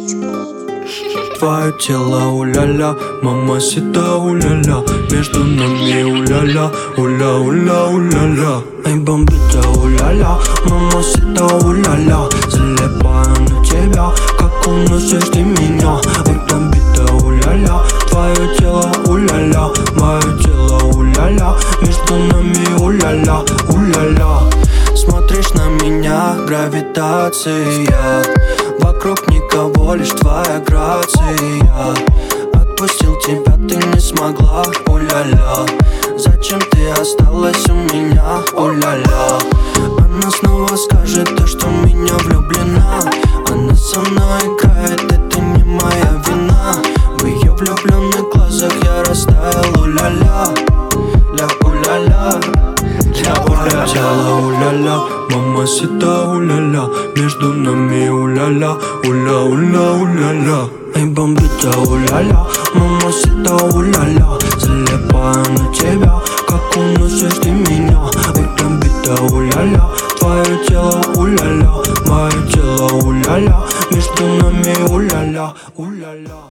Твое тело, уля-ля, мамасита, уля-ля, между нами, уля-ля, уля-уля, уля-ля. Эй, бомбита, уля-ля, мамасита, уля-ля, залипаю на тебя, как уносишь ты меня. Эй, бомбита, уля-ля, твое тело, уля-ля, мое тело, уля-ля, между нами, уля-ля, уля-ля. Смотришь на меня, гравитация, вокруг никого, лишь твоя грация. Отпустил тебя, ты не смогла, уля-ля. Зачем ты осталась у меня, уля-ля? Она снова скажет то, что в меня влюблена. Она со мной играет, это не моя вина. В ее влюбленных глазах я растаял, уля-ля, ля, уля-ля. Твое тело, уля-ля, мамасита, уля-ля, между нами, уля-ля, уля-уля, уля-ля. Эй, бомбита, уля-ля, мамасита, уля-ля, залипаю на тебя, как уносишь ты меня. Эй, бомбита, уля-ля, твое тело, уля-ля, мое тело, уля-ля, между нами, уля-ля, уля-ля.